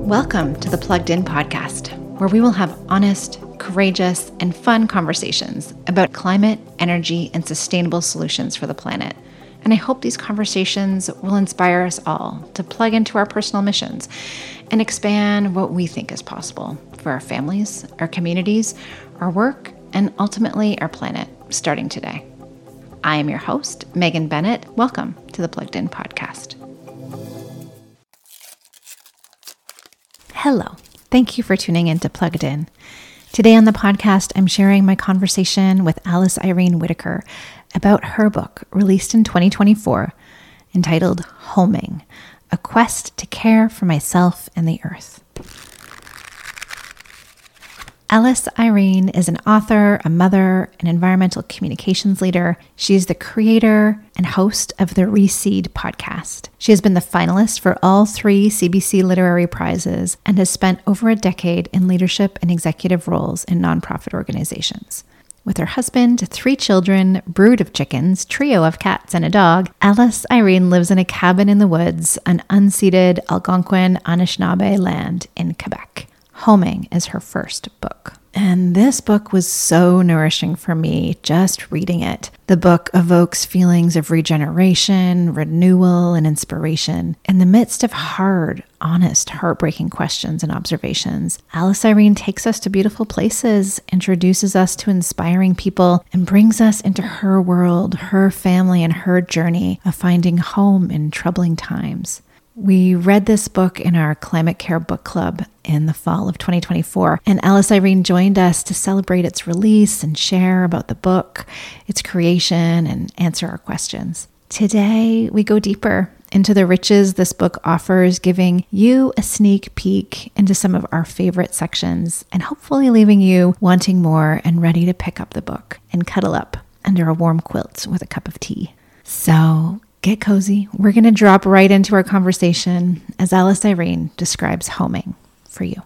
Welcome to the Plugged In podcast, where we will have honest, courageous, and fun conversations about climate, energy, and sustainable solutions for the planet. And I hope these conversations will inspire us all to plug into our personal missions and expand what we think is possible for our families, our communities, our work, and ultimately our planet, starting today. I am your host, Megan Bennett. Welcome to the Plugged In podcast. Hello. Thank you for tuning in to Plugged In. Today on the podcast, I'm sharing my conversation with Alice Irene Whitaker about her book, released in 2024, entitled Homing, A Quest to Care for Myself and the Earth. Alice Irene is an author, a mother, an environmental communications leader. She is the creator and host of the Reseed podcast. She has been the finalist for all 3 CBC Literary Prizes and has spent over a decade in leadership and executive roles in nonprofit organizations. With her husband, 3 children, brood of chickens, trio of cats, and a dog, Alice Irene lives in a cabin in the woods on unceded Algonquin Anishinaabe land in Quebec. Homing is her first book. And this book was so nourishing for me just reading it. The book evokes feelings of regeneration, renewal, and inspiration. In the midst of hard, honest, heartbreaking questions and observations, Alice Irene takes us to beautiful places, introduces us to inspiring people, and brings us into her world, her family, and her journey of finding home in troubling times. We read this book in our Climate Care Book Club in the fall of 2024, and Alice Irene joined us to celebrate its release and share about the book, its creation, and answer our questions. Today, we go deeper into the riches this book offers, giving you a sneak peek into some of our favorite sections, and hopefully leaving you wanting more and ready to pick up the book and cuddle up under a warm quilt with a cup of tea. So, get cozy. We're going to drop right into our conversation as Alice Irene describes homing for you.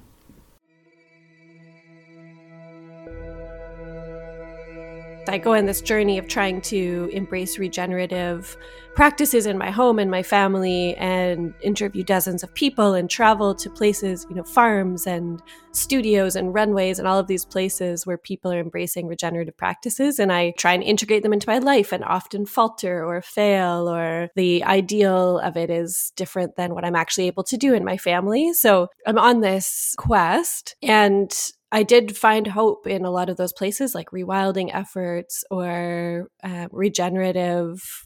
I go on this journey of trying to embrace regenerative practices in my home and my family and interview dozens of people and travel to places, farms and studios and runways and all of these places where people are embracing regenerative practices. And I try and integrate them into my life and often falter or fail, or the ideal of it is different than what I'm actually able to do in my family. So I'm on this quest, and I did find hope in a lot of those places, like rewilding efforts or regenerative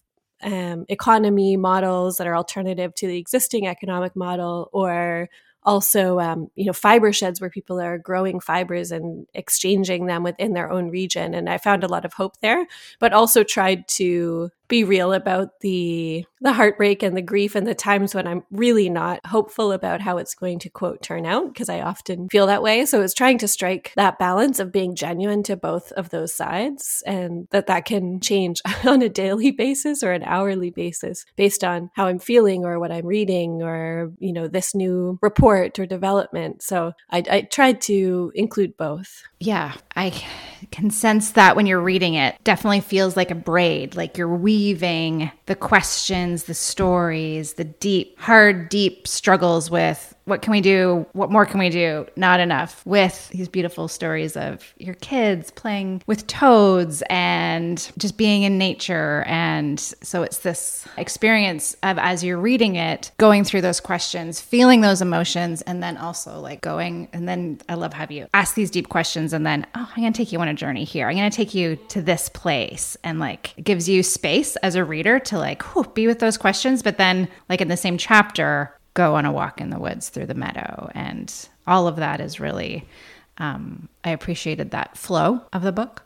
economy models that are alternative to the existing economic model, or also, fiber sheds where people are growing fibers and exchanging them within their own region. And I found a lot of hope there, but also tried to be real about the heartbreak and the grief and the times when I'm really not hopeful about how it's going to, quote, turn out, because I often feel that way. So it's trying to strike that balance of being genuine to both of those sides, and that can change on a daily basis or an hourly basis based on how I'm feeling or what I'm reading or, this new report or development. So I tried to include both. Yeah, I can sense that when you're reading it. Definitely feels like a braid, like you're weaving the questions, the stories, the deep struggles with what can we do? What more can we do? Not enough. With these beautiful stories of your kids playing with toads and just being in nature. And so it's this experience of, as you're reading it, going through those questions, feeling those emotions, and then also like going, and then I love how you ask these deep questions and then, I'm going to take you on a journey here. I'm going to take you to this place, and like it gives you space as a reader to be with those questions. But then like in the same chapter, go on a walk in the woods through the meadow. And all of that is really, I appreciated that flow of the book.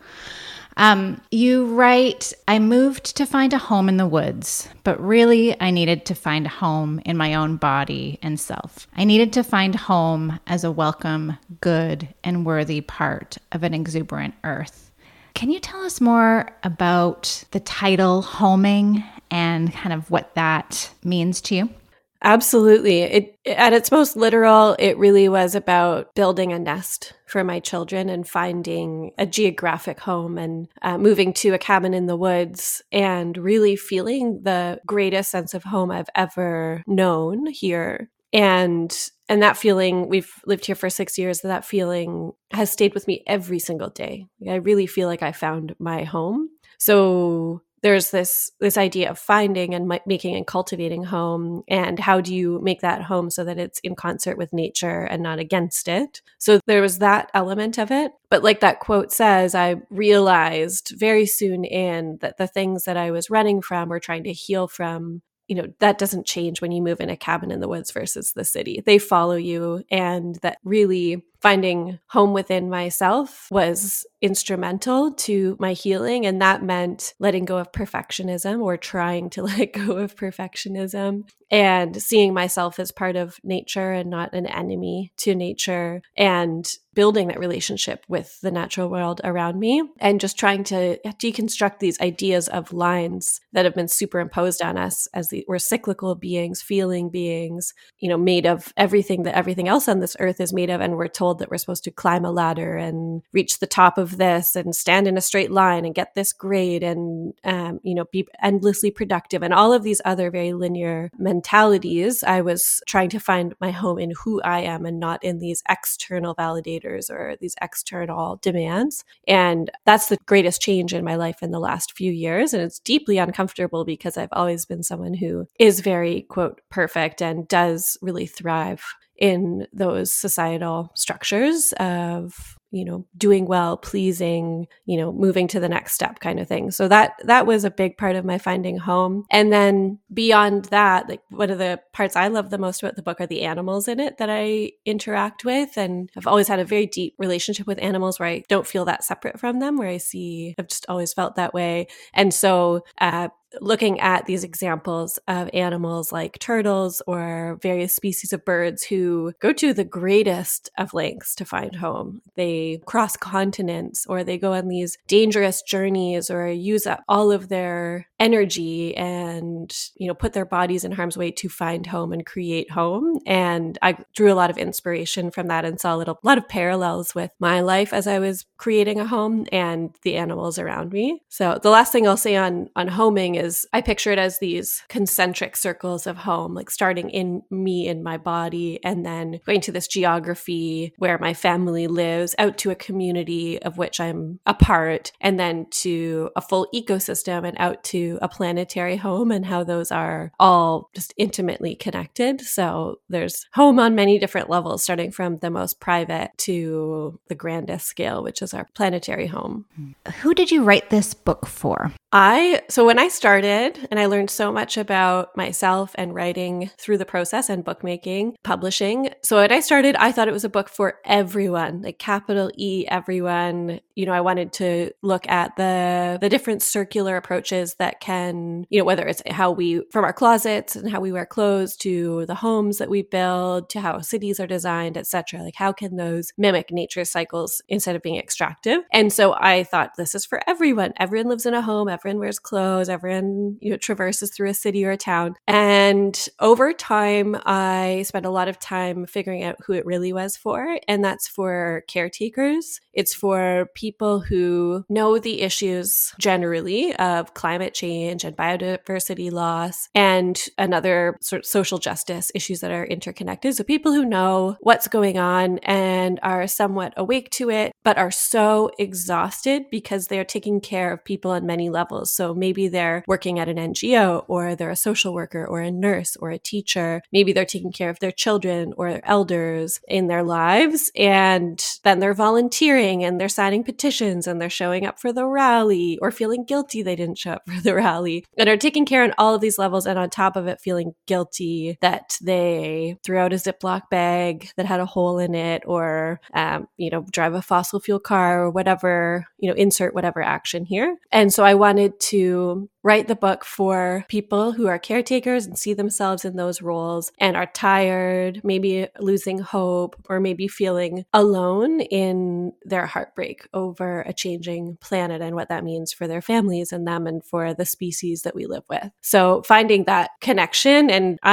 You write, I moved to find a home in the woods, but really I needed to find a home in my own body and self. I needed to find home as a welcome, good, and worthy part of an exuberant earth. Can you tell us more about the title Homing and kind of what that means to you? Absolutely. At its most literal, it really was about building a nest for my children and finding a geographic home and moving to a cabin in the woods and really feeling the greatest sense of home I've ever known here. And And that feeling, we've lived here for 6 years, that feeling has stayed with me every single day. I really feel like I found my home. So there's this idea of finding and making and cultivating home, and how do you make that home so that it's in concert with nature and not against it. So there was that element of it. But like that quote says, I realized very soon in that the things that I was running from or trying to heal from, that doesn't change when you move in a cabin in the woods versus the city. They follow you, and that really finding home within myself was instrumental to my healing. And that meant letting go of perfectionism, or trying to let go of perfectionism, and seeing myself as part of nature and not an enemy to nature, and building that relationship with the natural world around me, and just trying to deconstruct these ideas of lines that have been superimposed on us as we're cyclical beings, feeling beings, made of everything that everything else on this earth is made of. And we're told that we're supposed to climb a ladder and reach the top of this and stand in a straight line and get this grade and, be endlessly productive, and all of these other very linear mentalities. I was trying to find my home in who I am and not in these external validators or these external demands. And that's the greatest change in my life in the last few years. And it's deeply uncomfortable because I've always been someone who is very, quote, perfect and does really thrive in those societal structures of, doing well, pleasing, moving to the next step kind of thing. So that was a big part of my finding home. And then beyond that, like one of the parts I love the most about the book are the animals in it that I interact with. And I've always had a very deep relationship with animals where I don't feel that separate from them, where I've just always felt that way. And so, looking at these examples of animals like turtles or various species of birds who go to the greatest of lengths to find home. They cross continents, or they go on these dangerous journeys, or use up all of their energy and, put their bodies in harm's way to find home and create home. And I drew a lot of inspiration from that and saw a lot of parallels with my life as I was creating a home and the animals around me. So the last thing I'll say on homing is I picture it as these concentric circles of home, like starting in me, in my body, and then going to this geography where my family lives, out to a community of which I'm a part, and then to a full ecosystem, and out to a planetary home, and how those are all just intimately connected. So there's home on many different levels, starting from the most private to the grandest scale, which is our planetary home. Who did you write this book for? So when I started, and I learned so much about myself and writing through the process and bookmaking, publishing. So when I started, I thought it was a book for everyone, like capital E, everyone. I wanted to look at the different circular approaches that can, whether it's how we, from our closets and how we wear clothes, to the homes that we build, to how cities are designed, etc. Like how can those mimic nature's cycles instead of being extractive? And so I thought, this is for everyone. Everyone lives in a home. Everyone wears clothes. Everyone, traverses through a city or a town. And over time, I spent a lot of time figuring out who it really was for. And that's for caretakers. It's for people who know the issues generally of climate change and biodiversity loss and another sort of social justice issues that are interconnected. So people who know what's going on and are somewhat awake to it, but are so exhausted because they're taking care of people on many levels. So maybe they're working at an NGO, or they're a social worker or a nurse or a teacher. Maybe they're taking care of their children or their elders in their lives. And then they're volunteering and they're signing petitions and they're showing up for the rally, or feeling guilty they didn't show up for the rally, and are taking care on all of these levels. And on top of it, feeling guilty that they threw out a Ziploc bag that had a hole in it, or, drive a fossil fuel car, or whatever, insert whatever action here. And so I wanted to write the book for people who are caretakers and see themselves in those roles and are tired, maybe losing hope, or maybe feeling alone in their heartbreak over a changing planet and what that means for their families and them and for the species that we live with. So finding that connection, and I'm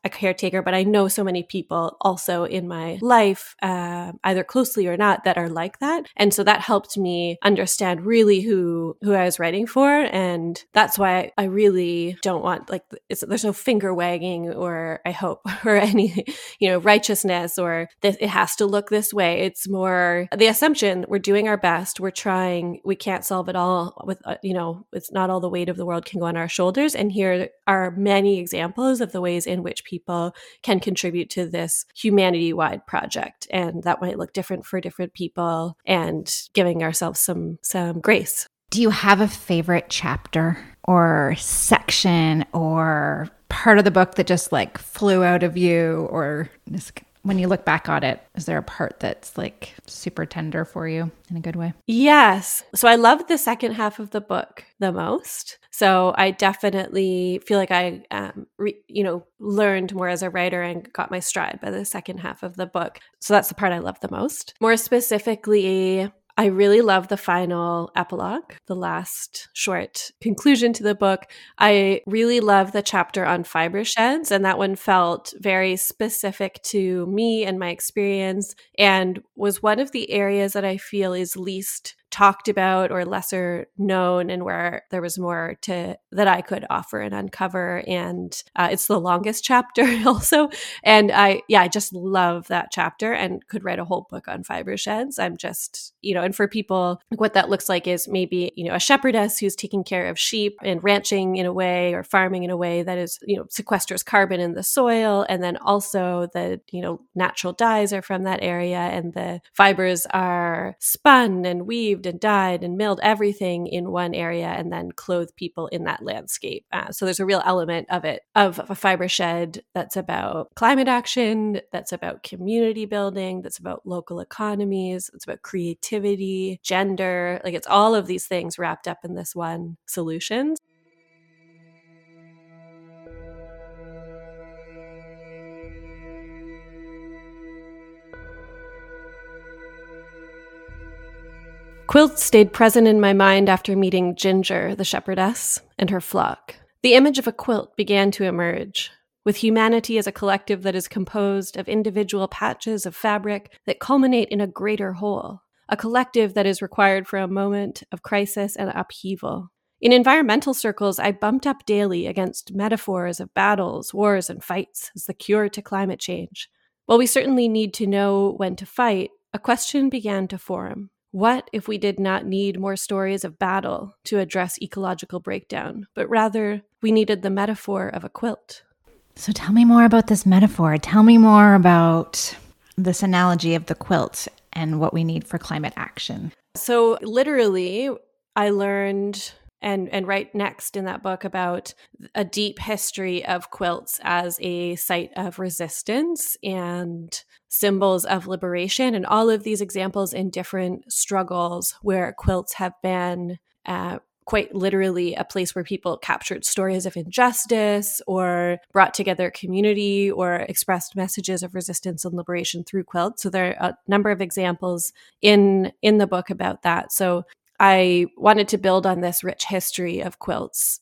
a caretaker, but I know so many people also in my life, either closely or not, that are like that. And so that helped me understand really who I was writing for. And that's why I really don't want, like, there's no finger wagging or, I hope, or any, righteousness or this, it has to look this way. It's more the assumption we're doing our best. We're trying, we can't solve it all with, it's not all the weight of the world can go on our shoulders. And here are many examples of the ways in which people can contribute to this humanity-wide project. And that might look different for different people, and giving ourselves some grace. Do you have a favorite chapter or section or part of the book that just like flew out of you, or just, when you look back on it, is there a part that's like super tender for you in a good way? Yes. So I loved the second half of the book the most. So I definitely feel like I, learned more as a writer and got my stride by the second half of the book. So that's the part I love the most. More specifically, I really love the final epilogue, the last short conclusion to the book. I really love the chapter on fiber sheds, and that one felt very specific to me and my experience, and was one of the areas that I feel is least talked about or lesser known, and where there was more that I could offer and uncover. And it's the longest chapter also. And I just love that chapter and could write a whole book on fiber sheds. I'm just, and for people, what that looks like is maybe, a shepherdess who's taking care of sheep and ranching in a way, or farming in a way that is, sequesters carbon in the soil. And then also the, natural dyes are from that area, and the fibers are spun and weaved and dyed and milled, everything in one area, and then clothe people in that landscape. So there's a real element of a fiber shed that's about climate action, that's about community building, that's about local economies, it's about creativity, gender, like it's all of these things wrapped up in this one solution. Quilts stayed present in my mind after meeting Ginger, the shepherdess, and her flock. The image of a quilt began to emerge, with humanity as a collective that is composed of individual patches of fabric that culminate in a greater whole, a collective that is required for a moment of crisis and upheaval. In environmental circles, I bumped up daily against metaphors of battles, wars, and fights as the cure to climate change. While we certainly need to know when to fight, a question began to form. What if we did not need more stories of battle to address ecological breakdown, but rather we needed the metaphor of a quilt? So tell me more about this metaphor. Tell me more about this analogy of the quilt and what we need for climate action. So literally, I learned and write next in that book about a deep history of quilts as a site of resistance and symbols of liberation, and all of these examples in different struggles where quilts have been quite literally a place where people captured stories of injustice or brought together community or expressed messages of resistance and liberation through quilts. So there are a number of examples in the book about that. So I wanted to build on this rich history of quilts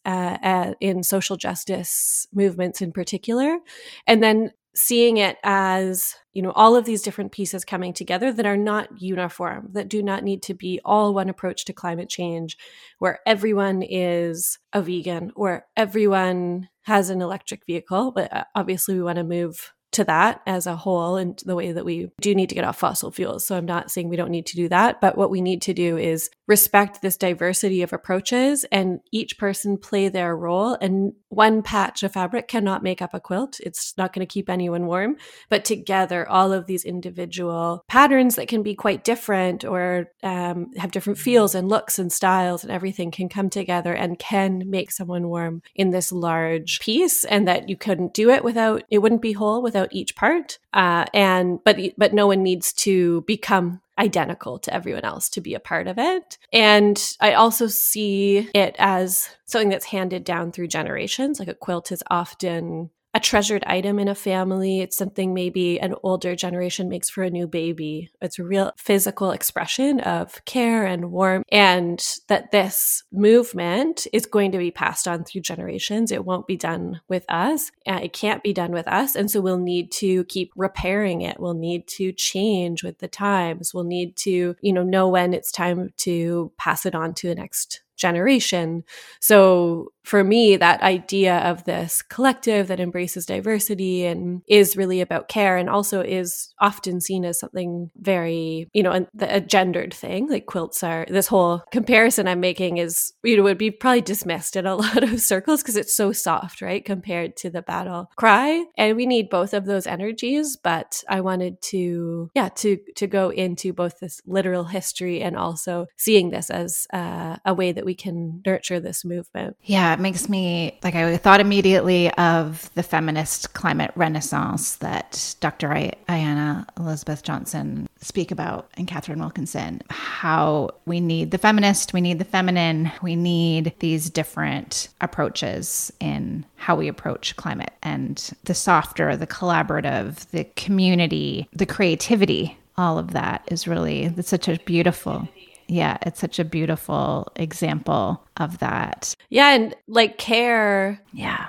in social justice movements in particular, and then seeing it as, all of these different pieces coming together that are not uniform, that do not need to be all one approach to climate change, where everyone is a vegan or everyone has an electric vehicle. But obviously we want to move to that as a whole, and the way that we do need to get off fossil fuels. So I'm not saying we don't need to do that, but what we need to do is respect this diversity of approaches and each person play their role. And one patch of fabric cannot make up a quilt. It's not going to keep anyone warm, but together, all of these individual patterns that can be quite different or have different feels and looks and styles and everything can come together and can make someone warm in this large piece, and that you couldn't do it without, it wouldn't be whole without each part. But no one needs to become identical to everyone else to be a part of it. And I also see it as something that's handed down through generations. Like a quilt is often a treasured item in a family. It's something maybe an older generation makes for a new baby. It's a real physical expression of care and warmth, and that this movement is going to be passed on through generations. It won't be done with us. It can't be done with us. And so we'll need to keep repairing it. We'll need to change with the times. We'll need to, know when it's time to pass it on to the next generation. So for me, that idea of this collective that embraces diversity and is really about care, and also is often seen as something very, a gendered thing, like quilts are, this whole comparison I'm making is, would be probably dismissed in a lot of circles because it's so soft, right? Compared to the battle cry. And we need both of those energies. But I wanted to go into both this literal history and also seeing this as a way that we can nurture this movement. Yeah, it makes me, I thought immediately of the feminist climate renaissance that Dr. Ayanna Elizabeth Johnson speak about, and Catherine Wilkinson, how we need the feminist, we need the feminine, we need these different approaches in how we approach climate, and the softer, the collaborative, the community, the creativity, all of that is really, it's such a beautiful example of that. Yeah. And care. Yeah.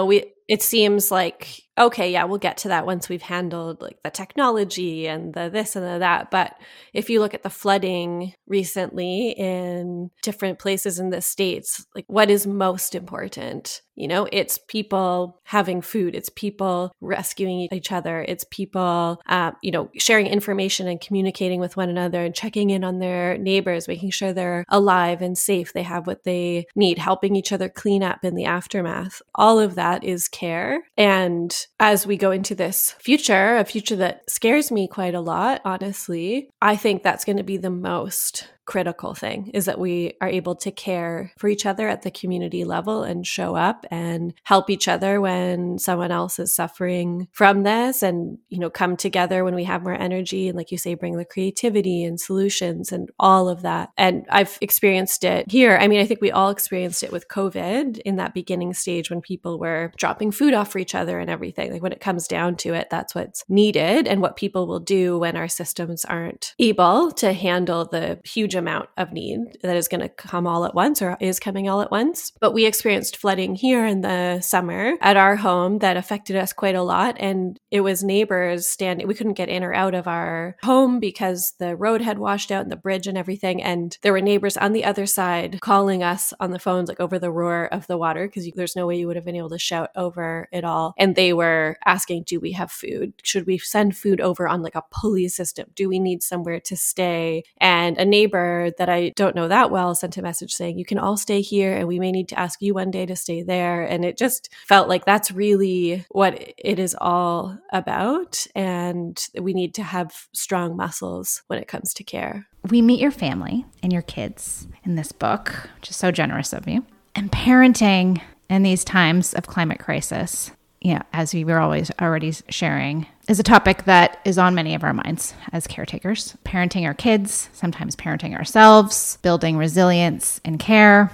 It seems like, okay, yeah, we'll get to that once we've handled the technology and the this and the that. But if you look at the flooding recently in different places in the States, what is most important? It's people having food. It's people rescuing each other. It's people, sharing information and communicating with one another and checking in on their neighbors, making sure they're alive and safe. They have what they need, helping each other clean up in the aftermath. All of that is care. And as we go into this future, a future that scares me quite a lot, honestly, I think that's going to be the most critical thing, is that we are able to care for each other at the community level and show up and help each other when someone else is suffering from this, and come together when we have more energy, and like you say, bring the creativity and solutions and all of that. And I've experienced it here. I think we all experienced it with COVID in that beginning stage when people were dropping food off for each other and everything. When it comes down to it, that's what's needed, and what people will do when our systems aren't able to handle the huge amount of need that is going to come all at once, or is coming all at once. But we experienced flooding here in the summer at our home that affected us quite a lot. And it was neighbors standing, we couldn't get in or out of our home because the road had washed out and the bridge and everything. And there were neighbors on the other side calling us on the phones, over the roar of the water, because there's no way you would have been able to shout over it all. And they were asking, do we have food? Should we send food over on a pulley system? Do we need somewhere to stay? And a neighbor that I don't know that well sent a message saying, you can all stay here and we may need to ask you one day to stay there. And it just felt like that's really what it is all about. And we need to have strong muscles when it comes to care. We meet your family and your kids in this book, which is so generous of you. And parenting in these times of climate crisis, as we were always already sharing, is a topic that is on many of our minds as caretakers. Parenting our kids, sometimes parenting ourselves, building resilience and care.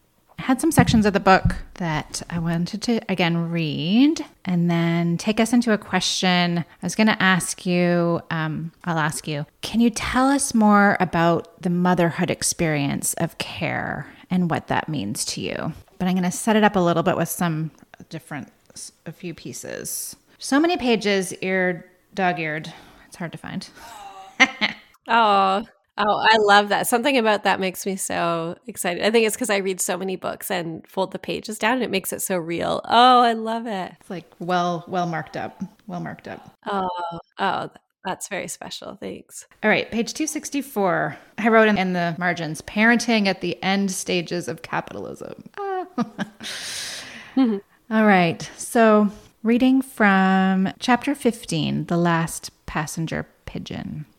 I had some sections of the book that I wanted to, again, read and then take us into a question. I was going to ask you, I'll ask you, can you tell us more about the motherhood experience of care and what that means to you? But I'm going to set it up a little bit with some a few pieces. So many pages, dog-eared. It's hard to find. Oh, I love that. Something about that makes me so excited. I think it's because I read so many books and fold the pages down, and it makes it so real. Oh, I love it. It's well marked up. Well marked up. Oh, that's very special. Thanks. All right, page 264. I wrote in the margins, parenting at the end stages of capitalism. All right, so reading from chapter 15, The Last Passenger Pigeon.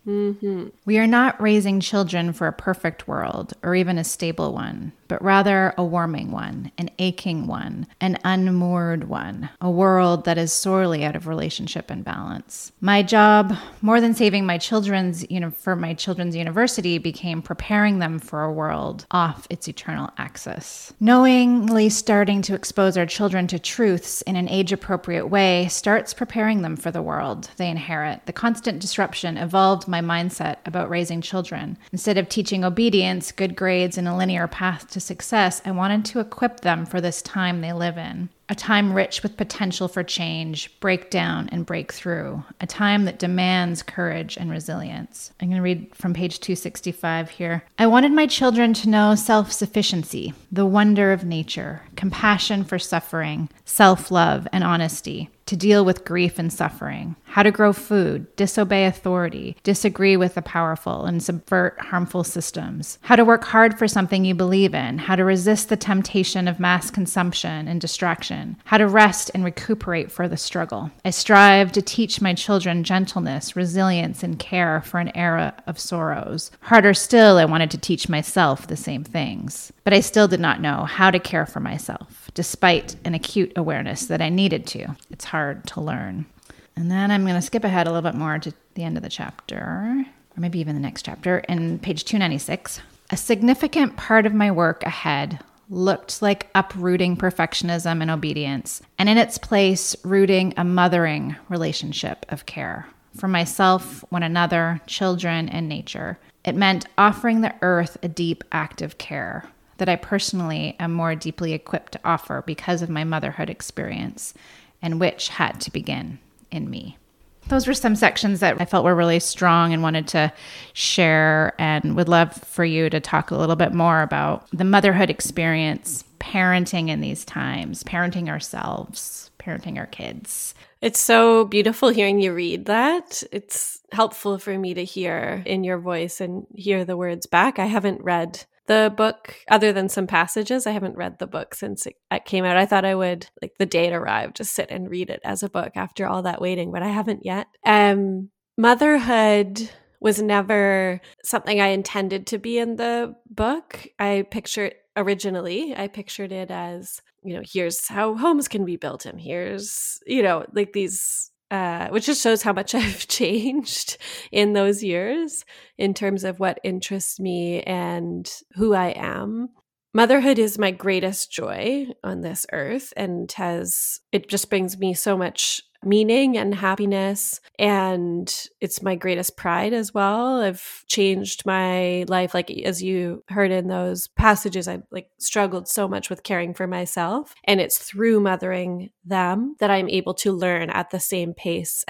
We are not raising children for a perfect world or even a stable one, but rather a warming one, an aching one, an unmoored one, a world that is sorely out of relationship and balance. My job, more than saving my children's, for my children's university, became preparing them for a world off its eternal axis. Knowingly starting to expose our children to truths in an age-appropriate way starts preparing them for the world they inherit. The constant disruption evolved my mindset about raising children. Instead of teaching obedience, good grades, and a linear path to success, I wanted to equip them for this time they live in. A time rich with potential for change, breakdown, and breakthrough. A time that demands courage and resilience. I'm going to read from page 265 here. I wanted my children to know self-sufficiency, the wonder of nature, compassion for suffering, self-love, and honesty. To deal with grief and suffering, how to grow food, disobey authority, disagree with the powerful, and subvert harmful systems, how to work hard for something you believe in, how to resist the temptation of mass consumption and distraction, how to rest and recuperate for the struggle. I strive to teach my children gentleness, resilience, and care for an era of sorrows. Harder still, I wanted to teach myself the same things. But I still did not know how to care for myself, despite an acute awareness that I needed to. It's hard to learn. And then I'm going to skip ahead a little bit more to the end of the chapter, or maybe even the next chapter, in page 296. A significant part of my work ahead looked like uprooting perfectionism and obedience, and in its place, rooting a mothering relationship of care for myself, one another, children, and nature. It meant offering the earth a deep act of care that I personally am more deeply equipped to offer because of my motherhood experience, and which had to begin in me. Those were some sections that I felt were really strong and wanted to share, and would love for you to talk a little bit more about the motherhood experience, parenting in these times, parenting ourselves, parenting our kids. It's so beautiful hearing you read that. It's helpful for me to hear in your voice and hear the words back. I haven't read the book, other than some passages. I haven't read the book since it came out. I thought I would, like the day it arrived, just sit and read it as a book after all that waiting, but I haven't yet. Motherhood was never something I intended to be in the book. I pictured it as, here's how homes can be built, and here's, like these which just shows how much I've changed in those years in terms of what interests me and who I am. Motherhood is my greatest joy on this earth, and it just brings me so much meaning and happiness, and it's my greatest pride as well. I've changed my life, like as you heard in those passages, I struggled so much with caring for myself, and it's through mothering them that I'm able to learn at the same pace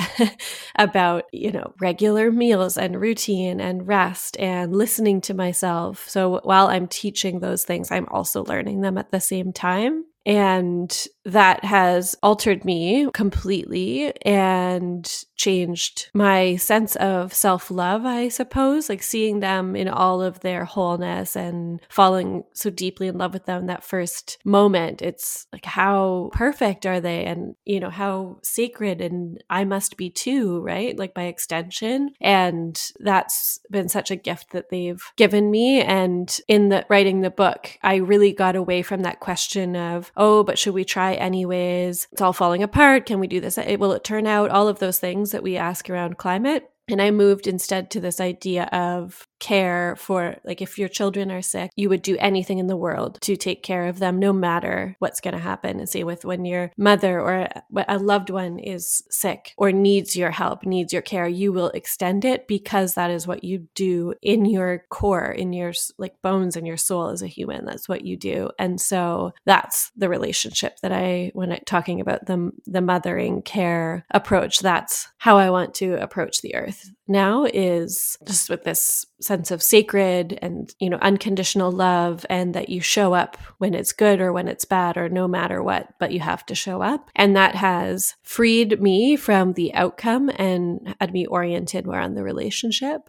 about, regular meals and routine and rest and listening to myself. So while I'm teaching those things, I'm also learning them at the same time. And that has altered me completely and changed my sense of self-love, I suppose, like seeing them in all of their wholeness and falling so deeply in love with them that first moment. It's like, how perfect are they? And, how sacred, and I must be too, right? Like by extension. And that's been such a gift that they've given me. And in writing the book, I really got away from that question of, oh, but should we try anyways? It's all falling apart. Can we do this? Will it turn out? All of those things that we ask around climate. And I moved instead to this idea of care for, like, if your children are sick, you would do anything in the world to take care of them, no matter what's going to happen. And say with when your mother or a loved one is sick or needs your help, needs your care, you will extend it, because that is what you do in your core, in your bones and your soul as a human. That's what you do. And so that's the relationship that when I'm talking about the mothering care approach, that's how I want to approach the earth now, is just with this sense of sacred and, unconditional love, and that you show up when it's good or when it's bad or no matter what, but you have to show up. And that has freed me from the outcome and had me oriented more on the relationship.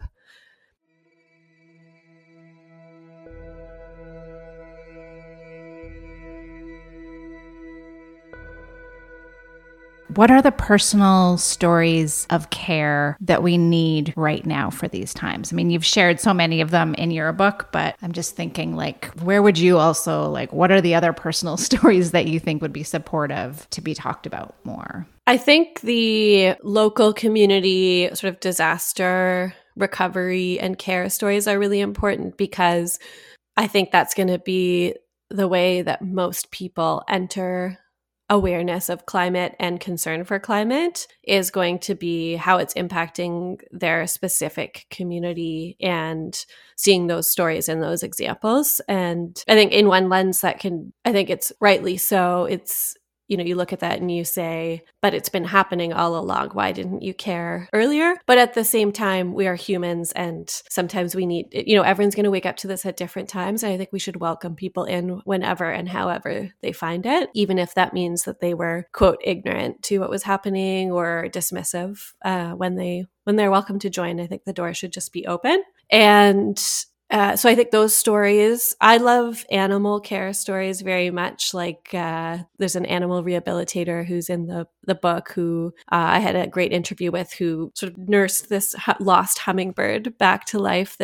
What are the personal stories of care that we need right now for these times? I mean, you've shared so many of them in your book, but I'm just thinking, like, where would you also, like, what are the other personal stories that you think would be supportive to be talked about more? I think the local community sort of disaster recovery and care stories are really important, because I think that's going to be the way that most people enter awareness of climate and concern for climate, is going to be how it's impacting their specific community, and seeing those stories and those examples. And I think in one lens I think it's rightly so. It's, you look at that and you say, but it's been happening all along. Why didn't you care earlier? But at the same time, we are humans, and sometimes we need, everyone's going to wake up to this at different times. And I think we should welcome people in whenever and however they find it, even if that means that they were, quote, ignorant to what was happening or dismissive when they're welcome to join. I think the door should just be open. And so I think those stories, I love animal care stories very much. Like there's an animal rehabilitator who's in the book who I had a great interview with, who sort of nursed this lost hummingbird back to life.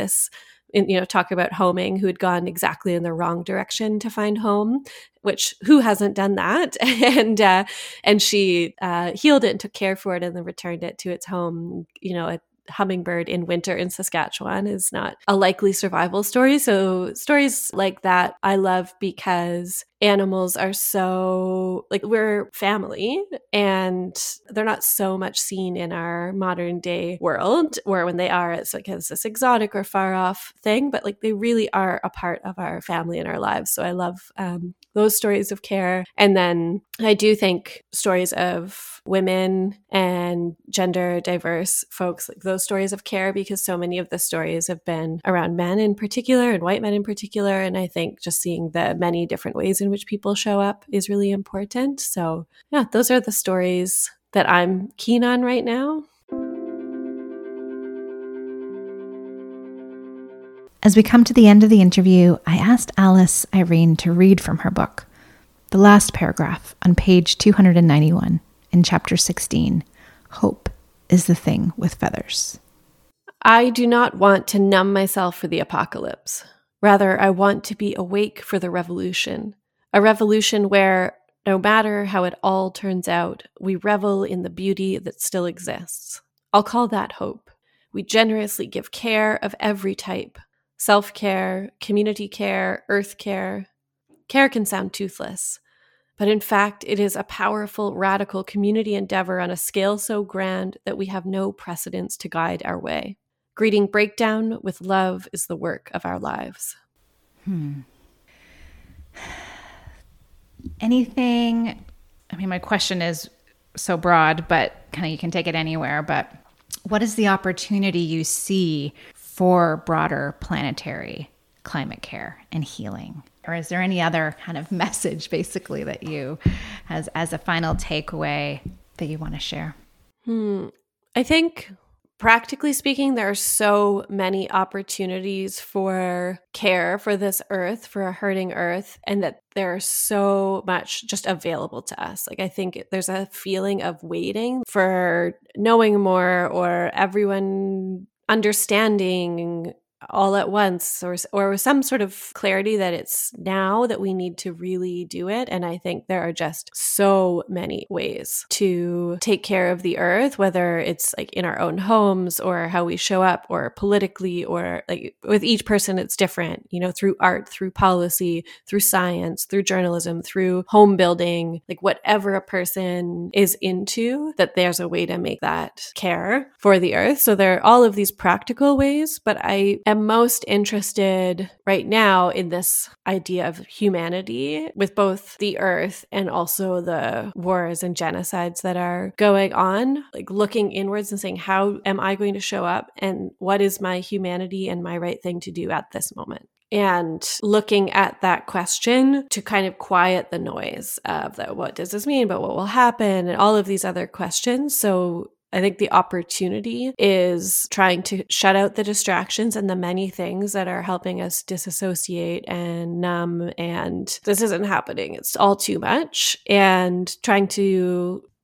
Talk about homing, who had gone exactly in the wrong direction to find home, which who hasn't done that? And she healed it and took care for it and then returned it to its home. A hummingbird in winter in Saskatchewan is not a likely survival story. So stories like that I love, because animals are so, like, we're family, and they're not so much seen in our modern day world, where when they are, it's like it's this exotic or far off thing, but like they really are a part of our family and our lives. So I love those stories of care. And then I do think stories of women and gender diverse folks, like those stories of care, because so many of the stories have been around men in particular and white men in particular. And I think just seeing the many different ways in which people show up is really important. So yeah, those are the stories that I'm keen on right now. As we come to the end of the interview, I asked Alice Irene to read from her book, the last paragraph on page 291 in chapter 16, Hope is the Thing with Feathers. I do not want to numb myself for the apocalypse. Rather, I want to be awake for the revolution, a revolution where, no matter how it all turns out, we revel in the beauty that still exists. I'll call that hope. We generously give care of every type: self-care, community care, earth care. Care can sound toothless, but in fact, it is a powerful, radical community endeavor on a scale so grand that we have no precedents to guide our way. Greeting breakdown with love is the work of our lives. Anything, I mean, my question is so broad, but kind of you can take it anywhere, but what is the opportunity you see for broader planetary climate care and healing? Or is there any other kind of message basically that you, as a final takeaway, that you want to share? I think, practically speaking, there are so many opportunities for care for this earth, for a hurting earth, and that there's so much just available to us. Like, I think there's a feeling of waiting for knowing more, or everyone understanding all at once, or some sort of clarity that it's now that we need to really do it. And I think there are just so many ways to take care of the earth, whether it's like in our own homes, or how we show up, or politically, or like with each person it's different, through art, through policy, through science, through journalism, through home building, like whatever a person is into, that there's a way to make that care for the earth. So there are all of these practical ways, but I am most interested right now in this idea of humanity with both the earth and also the wars and genocides that are going on, like looking inwards and saying, how am I going to show up, and what is my humanity and my right thing to do at this moment? And looking at that question to kind of quiet the noise of that, what does this mean, but what will happen, and all of these other questions. So I think the opportunity is trying to shut out the distractions and the many things that are helping us disassociate and numb, and this isn't happening, it's all too much, and trying to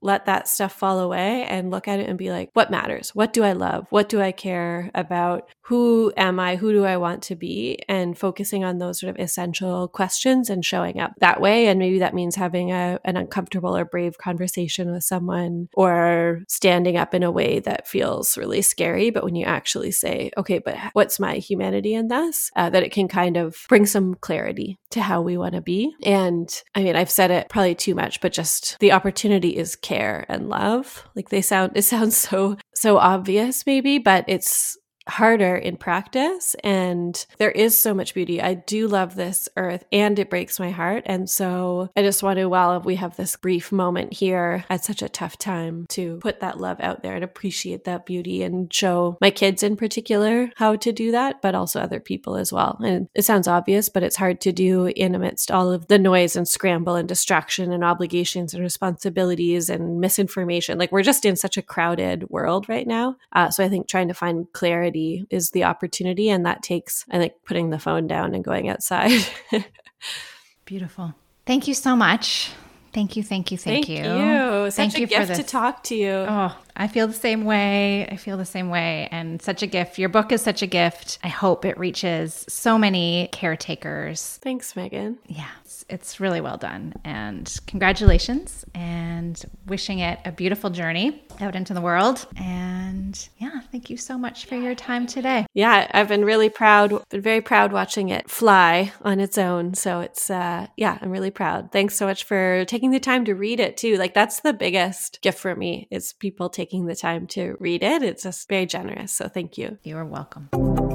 let that stuff fall away and look at it and be like, what matters? What do I love? What do I care about? Who am I? Who do I want to be? And focusing on those sort of essential questions and showing up that way. And maybe that means having an uncomfortable or brave conversation with someone, or standing up in a way that feels really scary. But when you actually say, okay, but what's my humanity in this? That it can kind of bring some clarity to how we want to be. And I mean, I've said it probably too much, but just the opportunity is care and love. Like it sounds so obvious maybe, but it's harder in practice, and there is so much beauty. I do love this earth and it breaks my heart. And so I just want to, while we have this brief moment here at such a tough time, to put that love out there and appreciate that beauty and show my kids in particular how to do that, but also other people as well. And it sounds obvious, but it's hard to do in amidst all of the noise and scramble and distraction and obligations and responsibilities and misinformation. Like we're just in such a crowded world right now. So I think trying to find clarity is the opportunity, and that takes, I think, putting the phone down and going outside. Beautiful. Thank you so much. Thank you. Thank you. Such a gift to talk to you. Oh, I feel the same way. And such a gift. Your book is such a gift. I hope it reaches so many caretakers. Thanks, Megan. Yeah, it's really well done. And congratulations, and wishing it a beautiful journey out into the world. And yeah, thank you so much for your time today. Yeah, I've been very proud watching it fly on its own. So it's, I'm really proud. Thanks so much for taking the time to read it too. Like that's the biggest gift for me, is people taking the time to read it. It's just very generous. So thank you. You are welcome.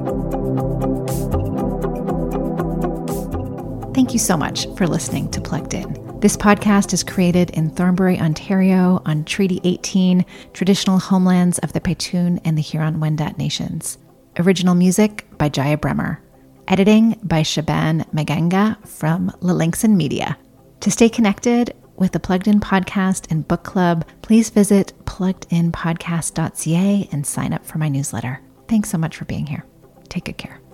Thank you so much for listening to Plugged In. This podcast is created in Thornbury, Ontario, on Treaty 18, traditional homelands of the Petun and the Huron-Wendat nations. Original music by Jaya Bremer. Editing by Shaban Maganga from Lelinkson Media. To stay connected with the Plugged In podcast and book club, please visit pluggedinpodcast.ca and sign up for my newsletter. Thanks so much for being here. Take good care.